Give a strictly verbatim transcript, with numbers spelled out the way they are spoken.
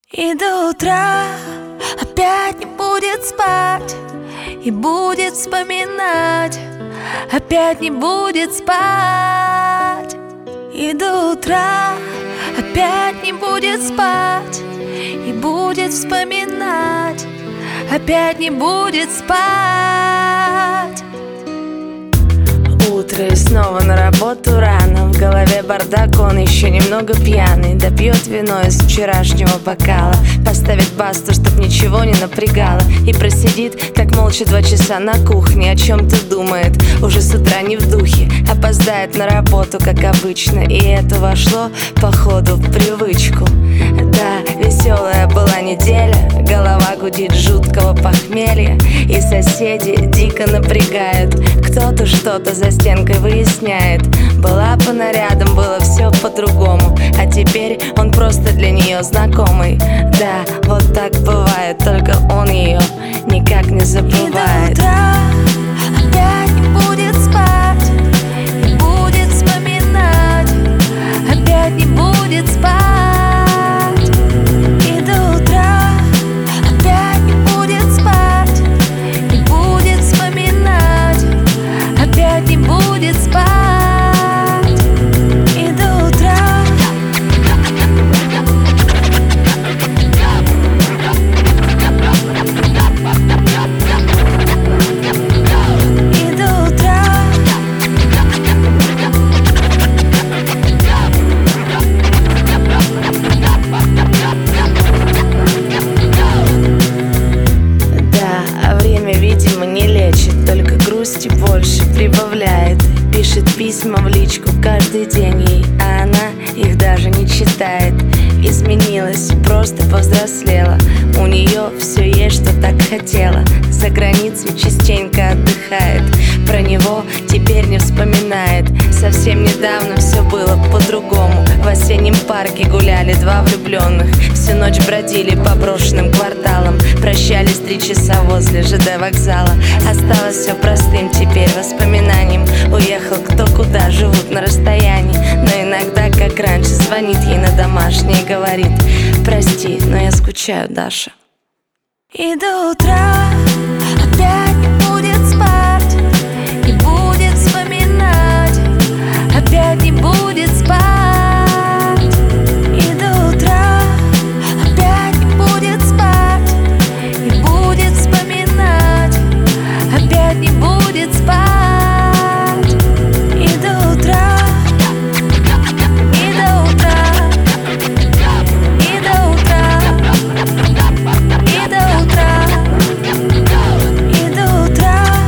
И до утра опять не будет спать, и будет вспоминать, опять не будет спать. И до утра опять не будет спать, и будет вспоминать, опять не будет спать. Утро и снова на работу рано. В голове бардак, он еще немного пьяный. Допьет вино из вчерашнего бокала, поставит басту, чтоб ничего не напрягало, и просидит так молча два часа на кухне. О чем-то думает, уже с утра не в духе. Опоздает на работу, как обычно, и это вошло, походу, в привычку. Да, веселая была неделя, голова гудит жуткого похмелья, и соседи дико напрягают. Кто-то что-то за стенкой выясняет. Была по нарядам, было все по-другому, а теперь он просто для нее знакомый. Да, вот так бывает, только он ее никак не забывает. И до утра опять не будет спать, и будет вспоминать, опять не будет спать. И до утра опять не будет спать, и будет вспоминать, опять не будет спать. И до утра. И до утра. Да, а время, видимо, не лечит, только грусти больше прибавляет. Пишет письма в личку каждый день ей, а она их даже не читает. Изменилась, просто повзрослела, у нее все есть, что так хотела. За границей частенько отдыхает, про него теперь не вспоминает. Совсем недавно все было по-другому. В осеннем парке гуляли два влюбленных, всю ночь бродили по брошенным кварталам, прощались три часа возле ЖД вокзала. Осталось все простым теперь воспоминанием. Уехал кто куда, живут на расстоянии, но иногда, как раньше, звонит ей на домашний и говорит: прости, но я скучаю, Даша. И до утра опять не будет спать, и будет вспоминать, опять не будет спать.